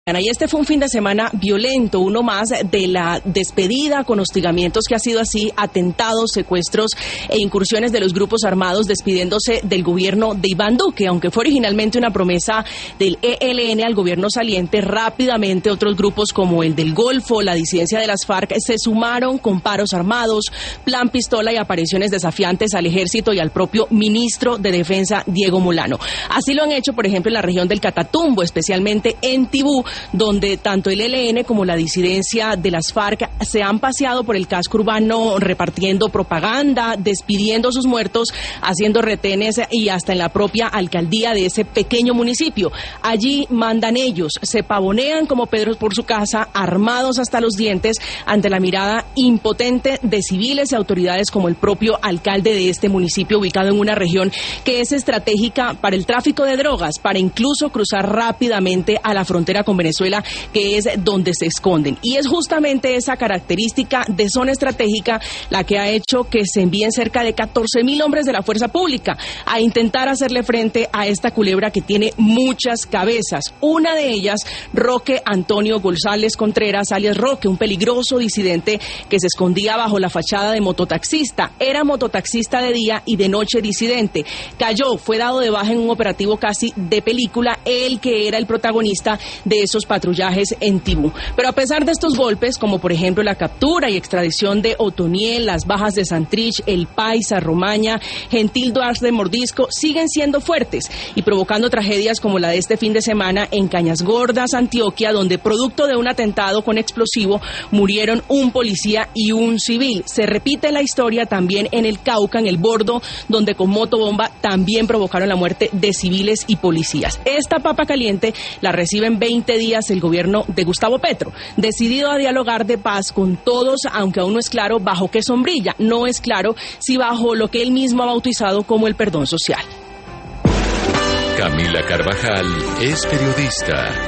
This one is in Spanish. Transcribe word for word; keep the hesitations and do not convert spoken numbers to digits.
Y este fue un fin de semana violento, uno más de la despedida con hostigamientos que ha sido así, atentados, secuestros e incursiones de los grupos armados despidiéndose del gobierno de Iván Duque. Aunque fue originalmente una promesa del E L N al gobierno saliente, rápidamente otros grupos como el del Golfo, la disidencia de las FARC, se sumaron con paros armados, plan pistola y apariciones desafiantes al ejército y al propio ministro de Defensa, Diego Molano. Así lo han hecho, por ejemplo, en la región del Catatumbo, especialmente en Tibú, donde tanto el E L N como la disidencia de las FARC se han paseado por el casco urbano repartiendo propaganda, despidiendo sus muertos, haciendo retenes y hasta en la propia alcaldía de ese pequeño municipio. Allí mandan ellos, se pavonean como Pedro por su casa, armados hasta los dientes ante la mirada impotente de civiles y autoridades como el propio alcalde de este municipio, ubicado en una región que es estratégica para el tráfico de drogas, para incluso cruzar rápidamente a la frontera con Venezuela, que es donde se esconden. Y es justamente esa característica de zona estratégica la que ha hecho que se envíen cerca de catorce mil hombres de la fuerza pública a intentar hacerle frente a esta culebra que tiene muchas cabezas. Una de ellas, Roque Antonio González Contreras, alias Roque, un peligroso disidente que se escondía bajo la fachada de mototaxista. Era mototaxista de día y de noche disidente. Cayó, fue dado de baja en un operativo casi de película, él que era el protagonista de esos patrullajes en Tibú. Pero a pesar de estos golpes, como por ejemplo la captura y extradición de Otoniel, las bajas de Santrich, El Paisa, Romaña, Gentil Duarte de Mordisco, siguen siendo fuertes y provocando tragedias como la de este fin de semana en Cañas Gordas, Antioquia, donde producto de un atentado con explosivo murieron un policía y un civil. Se repite la historia también en el Cauca, en el Bordo, donde con motobomba también provocaron la muerte de civiles y policías. Esta papa caliente la reciben veinte días el gobierno de Gustavo Petro, decidido a dialogar de paz con todos, aunque aún no es claro bajo qué sombrilla. No es claro si bajo lo que él mismo ha bautizado como el perdón social. Camila Carvajal es periodista.